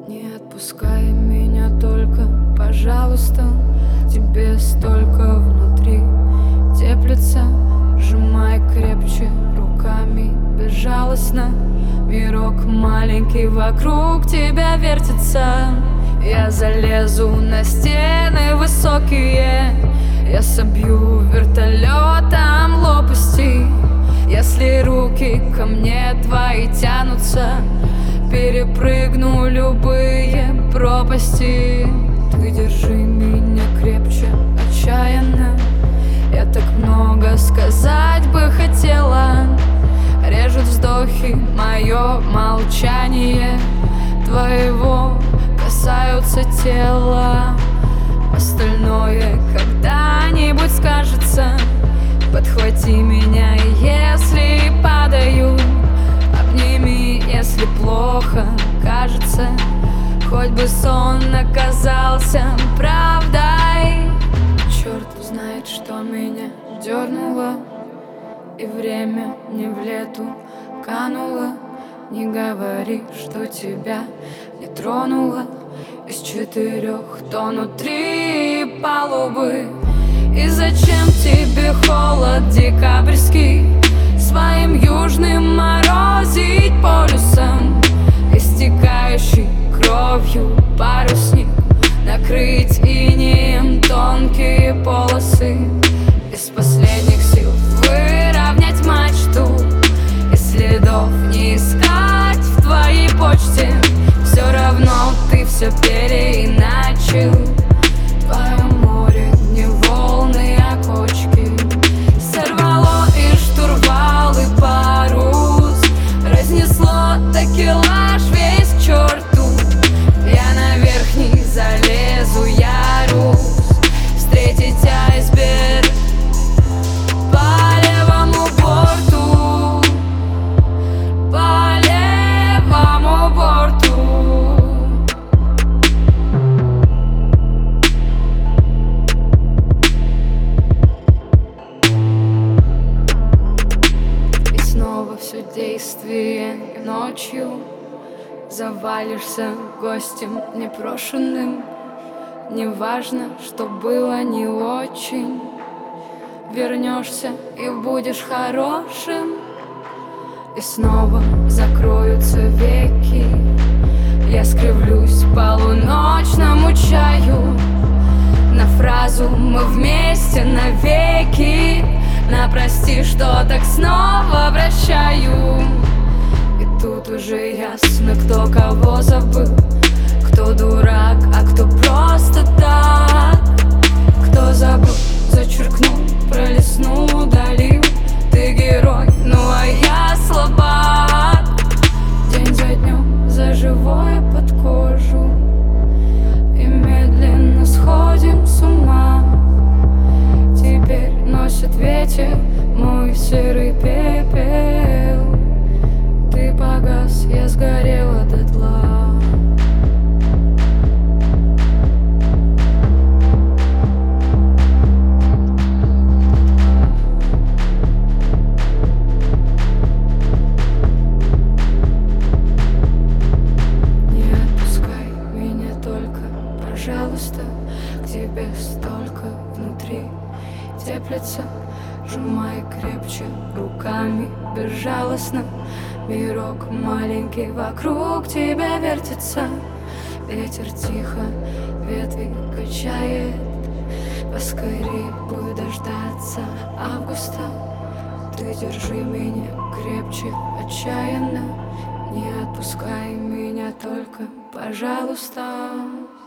Не отпускай меня только, пожалуйста. Тебе столько внутри теплится. Сжимай крепче руками безжалостно. Мирок маленький вокруг тебя вертится. Я залезу на стены высокие, я собью вертолетом лопасти. Если руки ко мне твои тянутся, перепрыгну любые пропасти. Ты держи меня крепче, отчаянно. Я так много сказать бы хотела. Режут вздохи мое молчание, твоего касаются тела. Остальное когда-нибудь скажется. Подхвати меня, если падаю. Обними, если плохо кажется. Хоть бы сон оказался правдой. Черт знает, что меня дернуло, и время не в лету кануло. Не говори, что тебя не тронуло. Из 4 тонн 3 палубы. И зачем тебе холод декабрьский своим южным морозить полюсом? Истекающий кровью парусник, накрыть инеем тонкие полосы. Из последних сил выровнять мачту, и следов не искать в твоей почте. Все равно ты все переиначил. Твое море не волны, а кочки. Сорвало и штурвал, и парус. Разнесло такелаж весь к черту. Я на верхний залезу ярус, встретить айсберг по левому борту, по левому борту. И снова все действие ночью. Завалишься гостем непрошенным. Неважно, что было не очень. Вернешься и будешь хорошим. И снова закроются веки. Я скривлюсь полуночному чаю. На фразу «мы вместе навеки», на прости, что так снова прощаю. И тут уже ясно, кто кого забыл. Кто дурак, а кто просто так. Кто забыл, зачеркнул, пролистнул, удалил. Ты герой, ну а я слабак. День за днем, за живое под кожу. И медленно сходим с ума. Теперь носит ветер мой серый пепел. Ты погас, я сгорела дотла. Не отпускай меня только, пожалуйста. К тебе столько внутри теплится. Сжимай крепче руками безжалостно. Мирок маленький вокруг тебя вертится. Ветер тихо ветви качает. Поскорей бы дождаться августа. Ты держи меня крепче, отчаянно. Не отпускай меня только, пожалуйста.